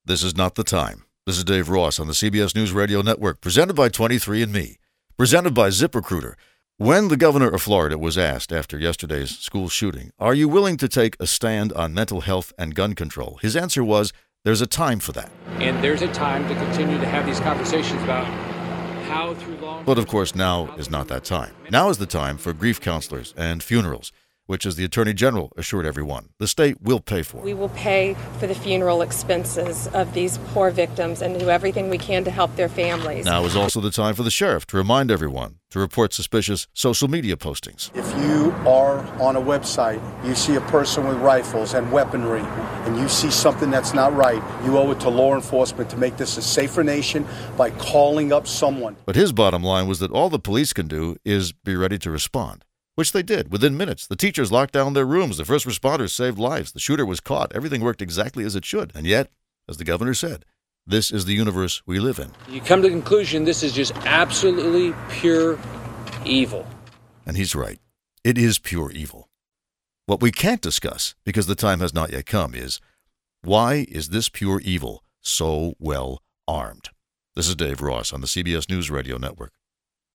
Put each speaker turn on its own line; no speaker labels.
This is not the time. This is Dave Ross on the CBS News Radio Network, presented by 23andMe, presented by ZipRecruiter. When the governor of Florida was asked after yesterday's school shooting, "Are you willing to take a stand on mental health and gun control?" his answer was, "There's a time for that."
And there's a time to continue to have these conversations about how through long...
But of course, now is not that time. Now is the time for grief counselors and funerals, which, as the Attorney General assured everyone, the state will pay for.
We will pay for the funeral expenses of these poor victims and do everything we can to help their families.
Now is also the time for the sheriff to remind everyone to report suspicious social media postings.
If you are on a website, you see a person with rifles and weaponry, and you see something that's not right, you owe it to law enforcement to make this a safer nation by calling up someone.
But his bottom line was that all the police can do is be ready to respond. Which they did within minutes. The teachers locked down their rooms. The first responders saved lives. The shooter was caught. Everything worked exactly as it should. And yet, as the governor said, this is the universe we live in.
You come to the conclusion this is just absolutely pure evil.
And he's right. It is pure evil. What we can't discuss, because the time has not yet come, is why is this pure evil so well armed? This is Dave Ross on the CBS News Radio Network.